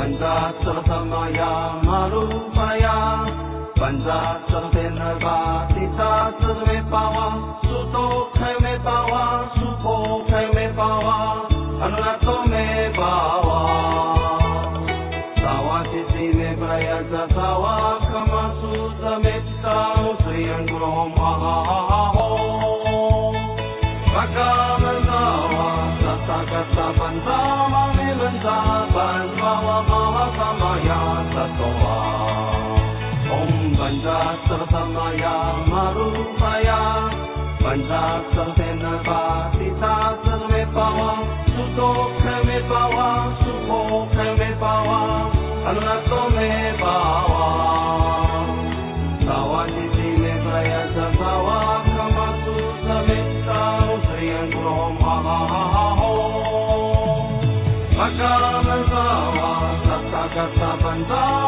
Pancacara samaya marupaya Pancacara tenaba tita me pawa Suto kai me pawa Supo kai me pawa Anunato me pawa Sawa sisi me braya sawa Kamasu zameta Musriyan gurom ahaho Bakamantawa Satakata pantama Milanta Pantawa Mahasamaya Satowa Om Pancacara samaya marupaya Pancacara tenaba tita me pawa Suto kai me pawa Supo kai me pawa Anunato me pawa Sawa sisi me braya sawa Kamasu zameta Musriyan gurom ahaho Bakamantawa Satakata pantama